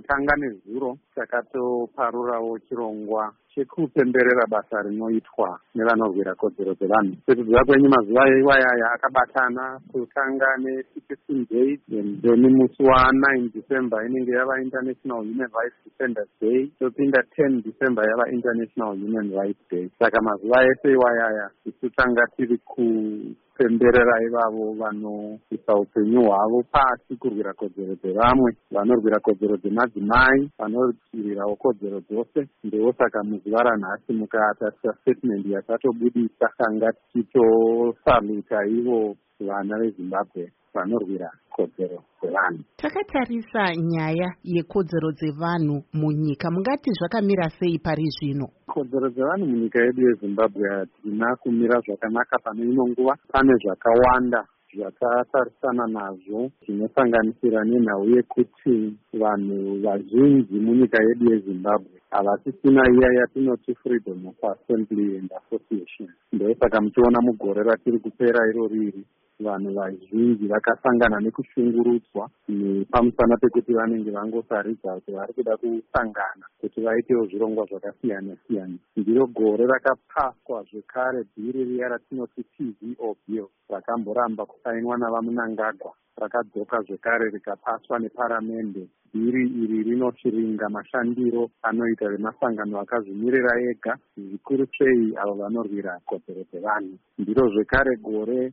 tanga nezuro takatoparurawo chirongwa chekupemberera basa rinoitwa nevanorwira kodzero dzevanhu. Sekudziwa kwenyu mazuva iwayaya akabatana kutanga ne-Citizen Day, then musi wa9 December inenge yava International Human Rights Defenders Day, topinda 10 December yava International Human Rights Day. Saka mazuva ese iwayaya isu tanga tiri kupemberera ivavo vanoisa upenyu hwavo pasi kurwira kodzero dzevamwe, vanorwira kodzero dzemadzimai, vanorwirawo kodzero dzose. Ndewo saka muzuva ranhasi mukatarisa statement yatatobudisa tanga tichitosaluta ivo vana veZimbabwe vanorwira kodzero dzevanhu. Takatarisa nyaya yekodzero dzevanhu munyika, mungati zvakamira sei pari zvino? Kodzero dzevanhu munyika yedu yeZimbabwe hatina kumira zvakanaka pane ino nguva. Pane zvakawanda zvakatarisana nazvo zvinosanganisira nenhau yekuti vanhu vazhinji munyika yedu yeZimbabwe havasisina iya yatinoti freedom of assembly and association. Ndosaka muchiona mugore ratiri kupera iro riri vanhu vazhinji vakasangana nekushungurudzwa pamusana pekuti vanenge vangosaridza kuti vari kuda kusangana kuti vaitewo zvirongwa zvakasiyana siyana. Ndiro gore rakapaswa zvekare bhiri riya ratinoti TVO bill rakamboramba kusainwa navaMnangagwa, rakadzoka zvekare rikapaswa neparamende. Bhiri iri rinochiringa mashandiro anoita vemasangano akazvimirira ega, zvikuru sei avo vanorwira kodzero dzevanhu. Ndiro zvekare gore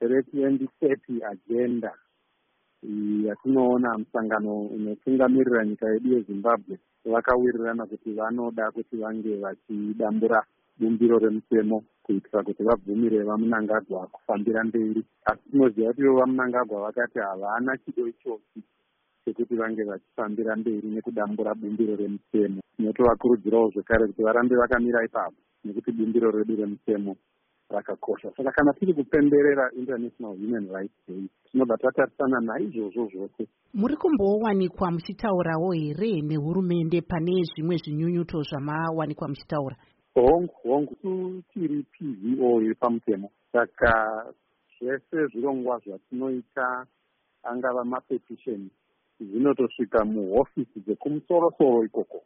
re2030 agenda yatinoona musangano unotungamirira nyika yedu yeZimbabwe vakawirirana kuti vanoda kuti vange vachidambura bumbiro remutemo kuitira kuti vabvumire vaMnangagwa kufambira mberi. Asi tinoziva kuti vaMnangagwa vakati havana chido ichochi chekuti vange vachifambira mberi nekudambura bumbiro remutemo. Tinotovakurudzirawo zvekare kuti varambe vakamira ipapo nekuti bumbiro redu remutemo rakakosha. Saka kana tiri kupemberera International Human Rights Day tinobva tatarisana naizvozvo zvose. Muri kumbowanikwa muchitaurawo here nehurumende pane zvimwe zvinyunyuto zvamawanikwa muchitaura? Hongu tiri PVO iri pamutemo, saka zvese zvirongwa zvatinoita angava mapetisheni zvinotosvika muhofisi dzekumusoro-soro ikoko